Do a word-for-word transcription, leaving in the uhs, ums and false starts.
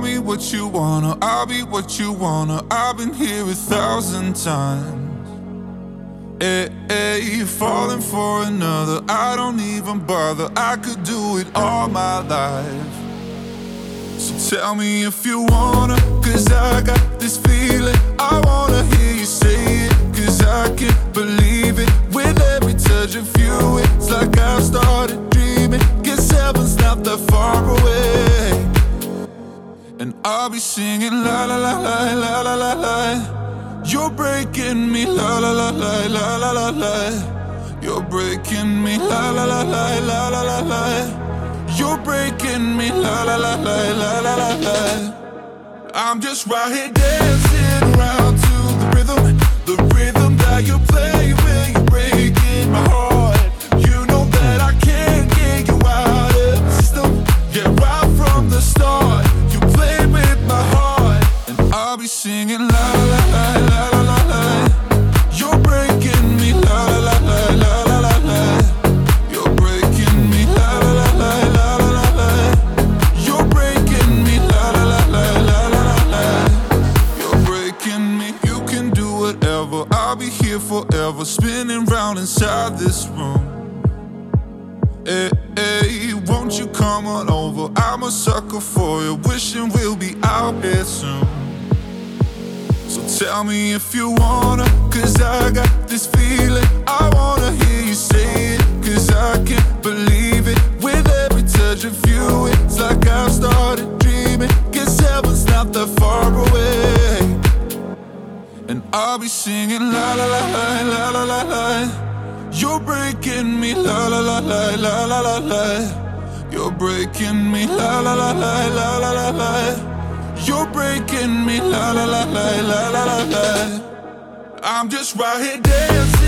me what you wanna, I'll be what you wanna. I've been here a thousand times. Hey, hey, falling for another, I don't even bother. I could do it all my life. So tell me if you wanna, cause I got this feeling. I wanna hear you say it, cause I can't believe it. With every touch of you, it's like I've started dreaming. Guess heaven's not that far away. And I'll be singing la la la la la la la la. You're breaking me la la la la la la la la. You're breaking me la la la la la la la la. You're breaking me la la la la la la la la. I'm just right here dancing around to the rhythm, the rhythm that you play when you're breaking my heart. You know that I can't get you out of the system. Yeah, right from the start, you played with my heart. And I'll be singing la la la la la la la. You're breaking me la la la la la la la. You're breaking me la la la la la la la. You're breaking me la la la la la la la. You're breaking me. You can do whatever, I'll be here forever, spinning round inside this room. Hey, hey, won't you come on over? I'm a sucker for you, wishing we'll be out here soon. So tell me if you wanna, cause I got this feeling. I wanna hear you say it, cause I can't believe it. With every touch of you, it's like I've started dreaming. Guess heaven's not that far away. And I'll be singing la la la la la la la la. You're breaking me la la la la la la la la. You're breaking me la la la la la la la la. You're breaking me la la la la la la la la. I'm just right here dancing